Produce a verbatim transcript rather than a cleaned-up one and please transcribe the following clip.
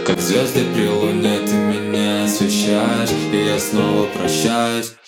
Как звезды при луне ты меня освещаешь, и я снова прощаюсь.